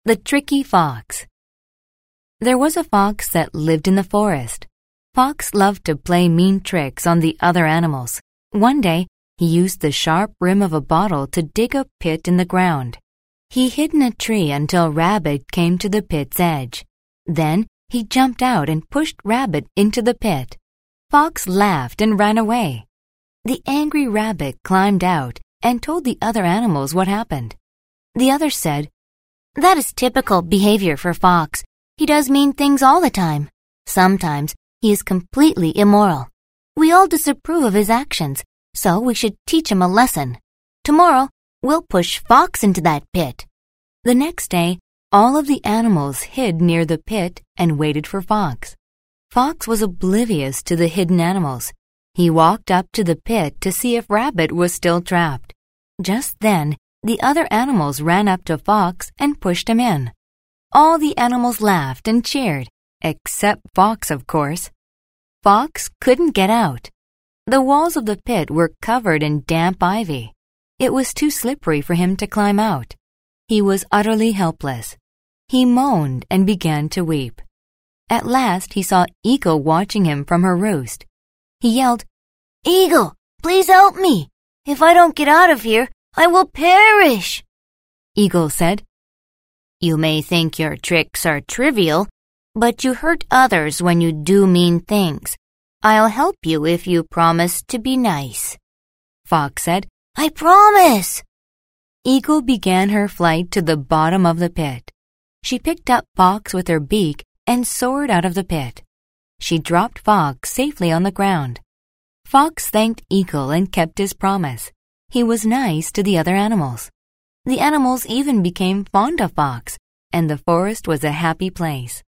The Tricky Fox. There was a fox that lived in the forest. Fox loved to play mean tricks on the other animals. One day, he used the sharp rim of a bottle to dig a pit in the ground. He hid in a tree until Rabbit came to the pit's edge. Then he jumped out and pushed Rabbit into the pit. Fox laughed and ran away. The angry Rabbit climbed out and told the other animals what happened. The others said, "That is typical behavior for Fox. He does mean things all the time. Sometimes he is completely immoral. We all disapprove of his actions, so we should teach him a lesson. Tomorrow, we'll push Fox into that pit." The next day, all of the animals hid near the pit and waited for Fox. Fox was oblivious to the hidden animals. He walked up to the pit to see if Rabbit was still trapped. Just then, the other animals ran up to Fox and pushed him in. All the animals laughed and cheered, except Fox, of course. Fox couldn't get out. The walls of the pit were covered in damp ivy. It was too slippery for him to climb out. He was utterly helpless. He moaned and began to weep. At last he saw Eagle watching him from her roost. He yelled, "Eagle, please help me. If I don't get out of here, I will perish." Eagle said, "You may think your tricks are trivial, but you hurt others when you do mean things. I'll help you if you promise to be nice." Fox said, "I promise." Eagle began her flight to the bottom of the pit. She picked up Fox with her beak and soared out of the pit. She dropped Fox safely on the ground. Fox thanked Eagle and kept his promise. He was nice to the other animals. The animals even became fond of Fox, and the forest was a happy place.